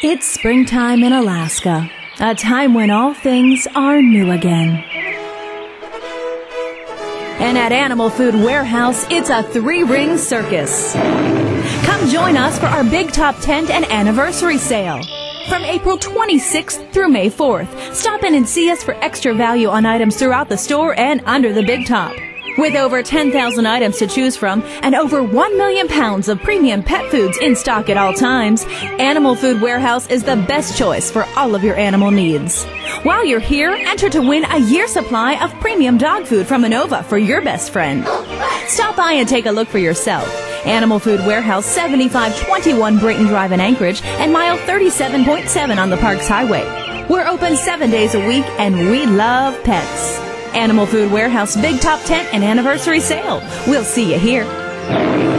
It's springtime in Alaska, a time when all things are new again. And at Animal Food Warehouse, it's a three-ring circus. Come join us for our Big Top Tent and Anniversary Sale. From April 26th through May 4th, stop in and see us for extra value on items throughout the store and under the Big Top. With over 10,000 items to choose from and over 1 million pounds of premium pet foods in stock at all times, Animal Food Warehouse is the best choice for all of your animal needs. While you're here, enter to win a year's supply of premium dog food from Anova for your best friend. Stop by and take a look for yourself. Animal Food Warehouse, 7521 Brayton Drive in Anchorage and mile 37.7 on the Parks Highway. We're open 7 days a week and we love pets. Animal Food Warehouse Big Top Tent and Anniversary Sale. We'll see you here.